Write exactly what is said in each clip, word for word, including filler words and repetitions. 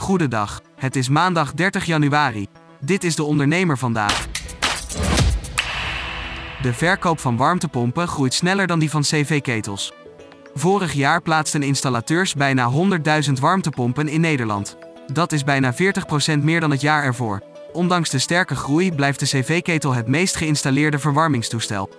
Goedendag, het is maandag dertig januari. Dit is de ondernemer vandaag. De verkoop van warmtepompen groeit sneller dan die van cv-ketels. Vorig jaar plaatsten installateurs bijna honderdduizend warmtepompen in Nederland. Dat is bijna veertig procent meer dan het jaar ervoor. Ondanks de sterke groei blijft de cv-ketel het meest geïnstalleerde verwarmingstoestel.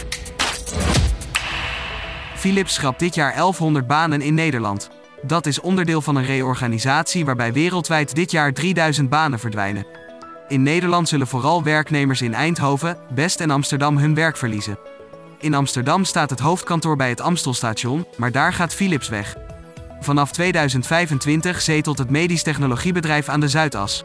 Philips schrapt dit jaar elfhonderd banen in Nederland. Dat is onderdeel van een reorganisatie waarbij wereldwijd dit jaar drieduizend banen verdwijnen. In Nederland zullen vooral werknemers in Eindhoven, Best en Amsterdam hun werk verliezen. In Amsterdam staat het hoofdkantoor bij het Amstelstation, maar daar gaat Philips weg. Vanaf tweeduizend vijfentwintig zetelt het medisch technologiebedrijf aan de Zuidas.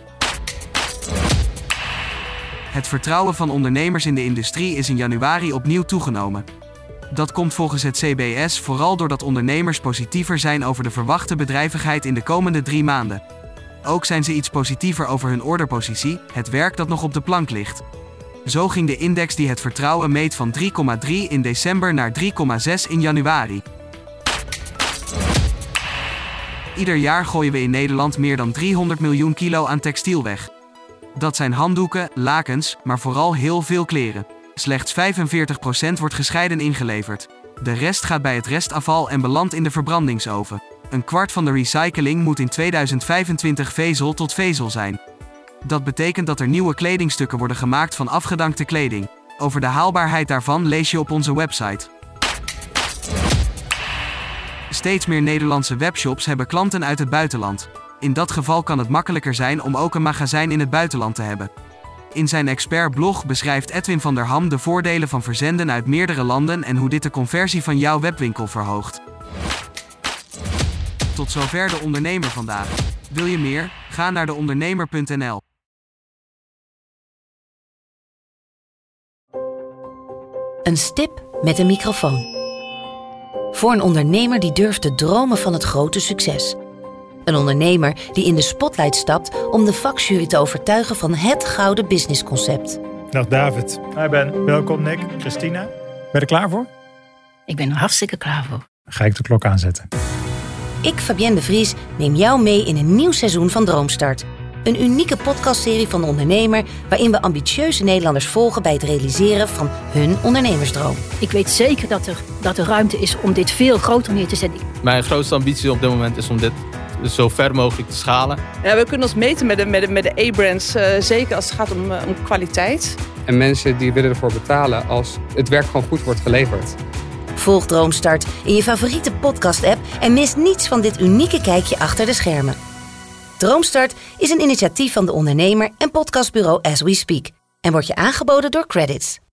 Het vertrouwen van ondernemers in de industrie is in januari opnieuw toegenomen. Dat komt volgens het C B S vooral doordat ondernemers positiever zijn over de verwachte bedrijvigheid in de komende drie maanden. Ook zijn ze iets positiever over hun orderpositie, het werk dat nog op de plank ligt. Zo ging de index die het vertrouwen meet van drie komma drie in december naar drie komma zes in januari. Ieder jaar gooien we in Nederland meer dan driehonderd miljoen kilo aan textiel weg. Dat zijn handdoeken, lakens, maar vooral heel veel kleren. Slechts vijfenveertig procent wordt gescheiden ingeleverd. De rest gaat bij het restafval en belandt in de verbrandingsoven. Een kwart van de recycling moet in tweeduizend vijfentwintig vezel tot vezel zijn. Dat betekent dat er nieuwe kledingstukken worden gemaakt van afgedankte kleding. Over de haalbaarheid daarvan lees je op onze website. Steeds meer Nederlandse webshops hebben klanten uit het buitenland. In dat geval kan het makkelijker zijn om ook een magazijn in het buitenland te hebben. In zijn expertblog beschrijft Edwin van der Ham de voordelen van verzenden uit meerdere landen en hoe dit de conversie van jouw webwinkel verhoogt. Tot zover de ondernemer vandaag. Wil je meer? Ga naar de ondernemer punt n l. Een stip met een microfoon. Voor een ondernemer die durft te dromen van het grote succes. Een ondernemer die in de spotlight stapt om de vakjury te overtuigen van het gouden businessconcept. Dag David. Hi Ben. Welkom Nick. Christina. Ben je er klaar voor? Ik ben er hartstikke klaar voor. Dan ga ik de klok aanzetten. Ik, Fabienne de Vries, neem jou mee in een nieuw seizoen van Droomstart. Een unieke podcastserie van de ondernemer waarin we ambitieuze Nederlanders volgen bij het realiseren van hun ondernemersdroom. Ik weet zeker dat er, dat er ruimte is om dit veel groter neer te zetten. Mijn grootste ambitie op dit moment is om dit zo ver mogelijk te schalen. Ja, we kunnen ons meten met de, met de, met de A-brands, uh, zeker als het gaat om, uh, om kwaliteit. En mensen die willen ervoor betalen als het werk gewoon goed wordt geleverd. Volg Droomstart in je favoriete podcast-app en mis niets van dit unieke kijkje achter de schermen. Droomstart is een initiatief van de ondernemer en podcastbureau As We Speak en wordt je aangeboden door Credits.